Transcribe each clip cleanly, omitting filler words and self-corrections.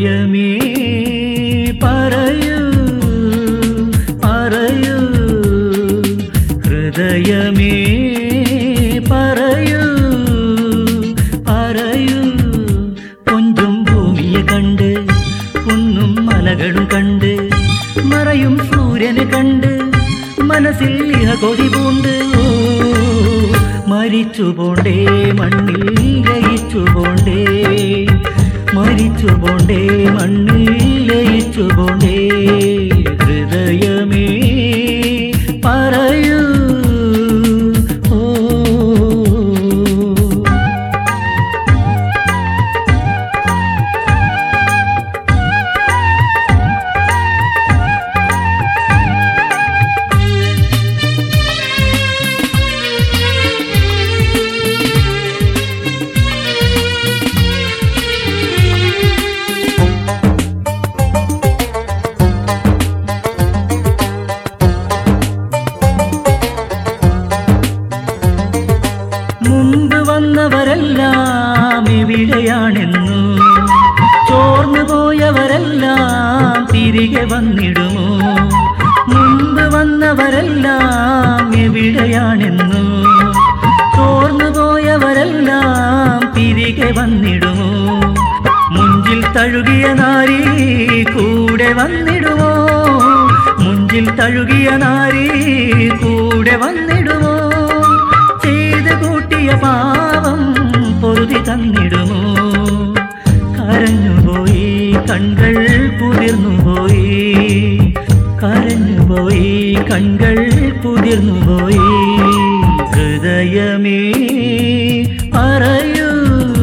ഹൃദയമേ പറയൂ പറയൂ ഹൃദയമേ പറയൂ പറയൂ കൊഞ്ചും ഭൂമിയെ കണ്ട് കുന്നും മലകളും കണ്ട് മറയും സൂര്യനെ കണ്ട് മനസ്സിൽ ഇഹ കൊതി പൂണ്ട് മരിച്ചു പോണ്ടേ മണ്ണിൽ ലയിച്ചു പോണ്ടേ മരിച്ചു പോണ്ടേ മണ്ണിൽ ലയിച്ചു പോണ്ടേ ഹൃദയമേ പറയൂ മുമ്പ് വന്നവരെല്ലാം എവിടെയാണെന്നു ചോർന്നു പോയവരെല്ലാം തിരികെ വന്നിടുമോ മുമ്പ് വന്നവരെല്ലാം എവിടെയാണെന്നു ചോർന്നു പോയവരെല്ലാം തിരികെ വന്നിടുമോ മുഞ്ചിൽ തഴുകിയ നാരി കൂടെ വന്നിടുമോ മുഞ്ചിൽ തഴുകിയ നാരി കൂടെ വന്നിടുമോ ചെയ്ത് കൂട്ടിയ പാവം പൊറുതി തന്നിടുമോ കരഞ്ഞുപോയി കൺകൾ കുതിർന്നുപോയി കരഞ്ഞുപോയി കൺകൾ കുതിർന്നുപോയി ഹൃദയമേ പറയൂ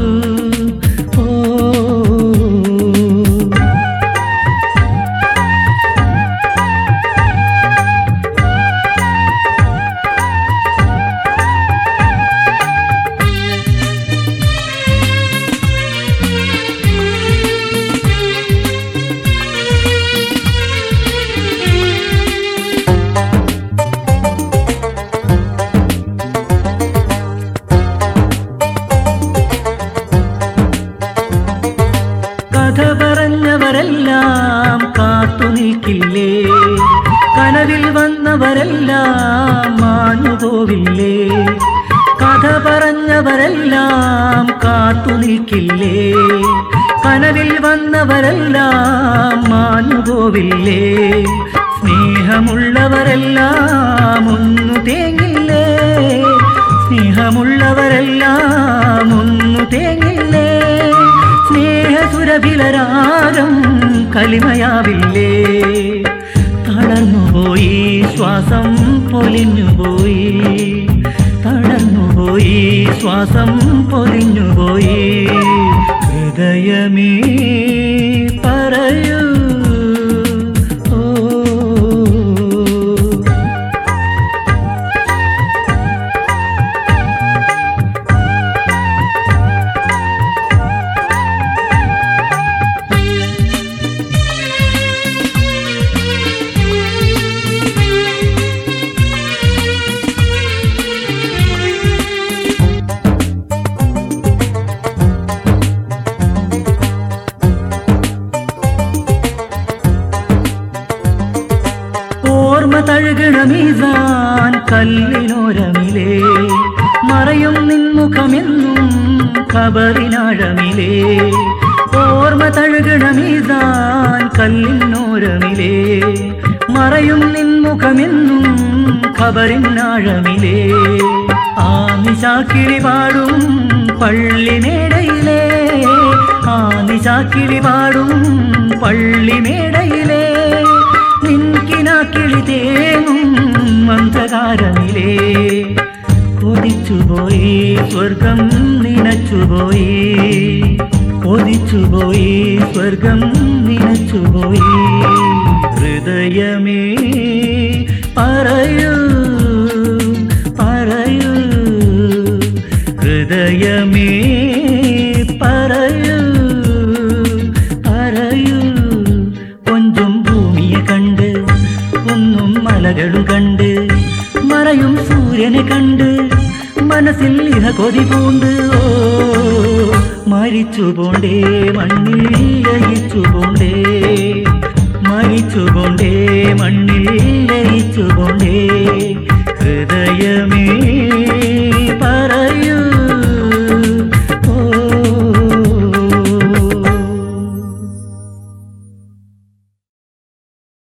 കഥ പറഞ്ഞവരെല്ലാം കാത്തു നിൽക്കില്ലേ കനവിൽ വന്നവരെല്ലാം മാഞ്ഞുപോവില്ലേ കഥ പറഞ്ഞവരെല്ലാം കാത്തു നിൽക്കില്ലേ കനവിൽ വന്നവരെല്ലാം മാഞ്ഞുപോവില്ലേ സ്നേഹമുള്ളവരെല്ലാം ഒന്നു തേങ്ങില്ലേ സ്നേഹമുള്ളവരെല്ലാം ഒന്നു തേങ്ങില്ലേ സ്നേഹസുരഭിലരാഗം കലിമയാവില്ലേ തളർന്നുപോയി ശ്വാസം പൊലിഞ്ഞുപോയി തളർന്നുപോയി ശ്വാസം പൊലിഞ്ഞുപോയി ഹൃദയമേ പറയൂ ഓർമ്മ തഴുകണ മീസാൻ കല്ലിനോരമിലേ മറയും നിൻമുഖമെന്നും ഖബറിനാഴമിലേ ഓർമ്മ തഴുകണ മീസാൻ കല്ലിനോരമിലേ മറയും നിൻമുഖമെന്നും ഖബറിനാഴമിലേ ആമിശാക്കിളി പാടും പള്ളിമേടയിലേ ആമിശാക്കിളി പാടും പള്ളിമേടയിലേ നിൻകിനാക്കിളി തേങ്ങും അന്ധകാരമിലേ കൊതിച്ചുപോയി സ്വർഗം നിനച്ചുപോയി കൊതിച്ചുപോയി സ്വർഗം നിനച്ചുപോയി ഹൃദയമേ പറയൂ പറയൂ ഹൃദയമേ പറയൂ പറയൂ കൊഞ്ചും ഭൂമിയെ കണ്ട് കുന്നും മലകളും കണ്ട് മറയും സൂര്യനെ കണ്ട് മനസ്സിൽ ഇഹ കൊതി പൂണ്ട് മരിച്ചുപോണ്ടേ മണ്ണിൽ ലയിച്ചുപോണ്ടേ മരിച്ചുപോണ്ടേ മണ്ണിൽ ലയിച്ചുപോണ്ടേ ഹൃദയമേ പറയൂ